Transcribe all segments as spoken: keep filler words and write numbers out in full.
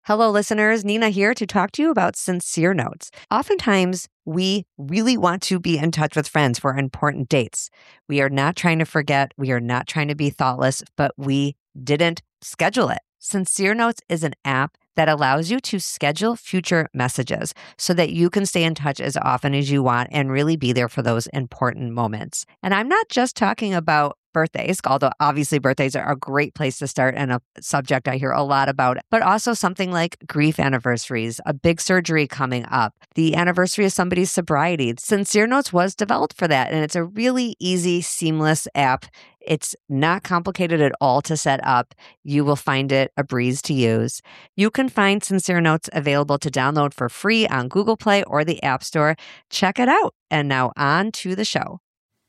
Hello, listeners. Nina here to talk to you about Sincere Notes. Oftentimes, we really want to be in touch with friends for important dates. We are not trying to forget. We are not trying to be thoughtless, but we didn't schedule it. Sincere Notes is an app that allows you to schedule future messages so that you can stay in touch as often as you want and really be there for those important moments. And I'm not just talking about birthdays, although obviously birthdays are a great place to start and a subject I hear a lot about, but also something like grief anniversaries, a big surgery coming up, the anniversary of somebody's sobriety. Sincere Notes was developed for that, and it's a really easy, seamless app. It's not complicated at all to set up. You will find it a breeze to use. You can find Sincere Notes available to download for free on Google Play or the App Store. Check it out. And now on to the show.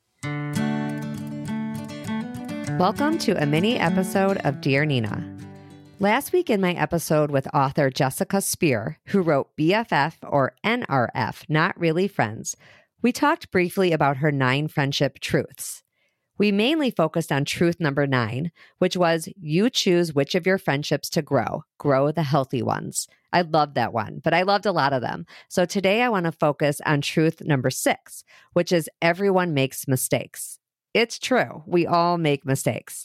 Welcome to a mini episode of Dear Nina. Last week in my episode with author Jessica Spear, who wrote B F F or N R F, Not Really Friends, we talked briefly about her nine friendship truths. We mainly focused on truth number nine, which was you choose which of your friendships to grow, grow the healthy ones. I loved that one, but I loved a lot of them. So today I want to focus on truth number six, which is everyone makes mistakes. It's true. We all make mistakes.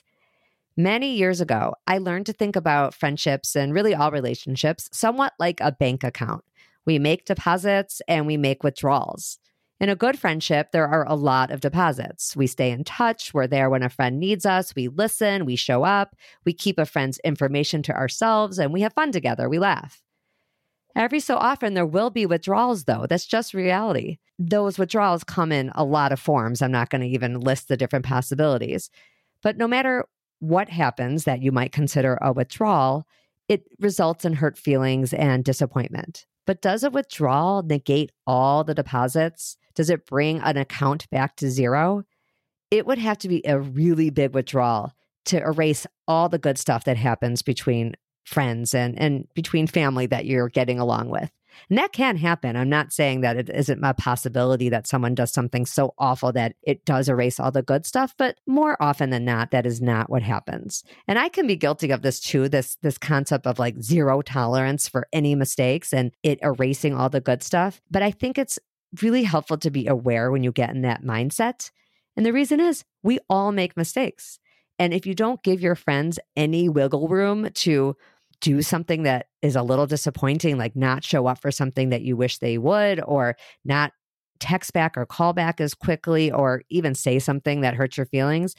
Many years ago, I learned to think about friendships and really all relationships somewhat like a bank account. We make deposits and we make withdrawals. In a good friendship, there are a lot of deposits. We stay in touch. We're there when a friend needs us. We listen. We show up. We keep a friend's information to ourselves, and we have fun together. We laugh. Every so often, there will be withdrawals, though. That's just reality. Those withdrawals come in a lot of forms. I'm not going to even list the different possibilities. But no matter what happens that you might consider a withdrawal, it results in hurt feelings and disappointment. But does a withdrawal negate all the deposits? Does it bring an account back to zero? It would have to be a really big withdrawal to erase all the good stuff that happens between friends and, and between family that you're getting along with. And that can happen. I'm not saying that it isn't a possibility that someone does something so awful that it does erase all the good stuff, but more often than not, that is not what happens. And I can be guilty of this too, this, this concept of like zero tolerance for any mistakes and it erasing all the good stuff. But I think it's really helpful to be aware when you get in that mindset. And the reason is we all make mistakes. And if you don't give your friends any wiggle room to do something that is a little disappointing, like not show up for something that you wish they would, or not text back or call back as quickly, or even say something that hurts your feelings.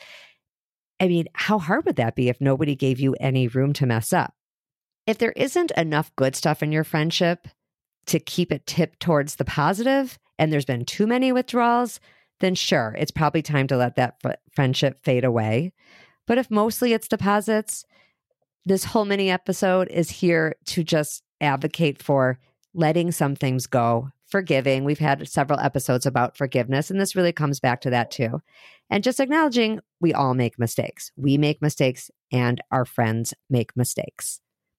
I mean, how hard would that be if nobody gave you any room to mess up? If there isn't enough good stuff in your friendship to keep it tipped towards the positive, and there's been too many withdrawals, then sure, it's probably time to let that f- friendship fade away. But if mostly it's deposits, this whole mini episode is here to just advocate for letting some things go, forgiving. We've had several episodes about forgiveness, and this really comes back to that too. And just acknowledging we all make mistakes. We make mistakes, and our friends make mistakes.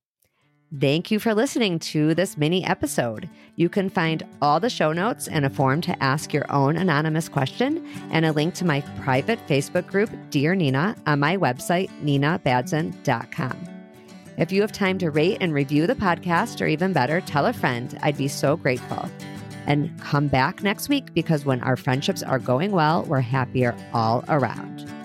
Thank you for listening to this mini episode. You can find all the show notes and a form to ask your own anonymous question and a link to my private Facebook group, Dear Nina, on my website, nina badzin dot com. If you have time to rate and review the podcast, or even better, tell a friend, I'd be so grateful. And come back next week, because when our friendships are going well, we're happier all around.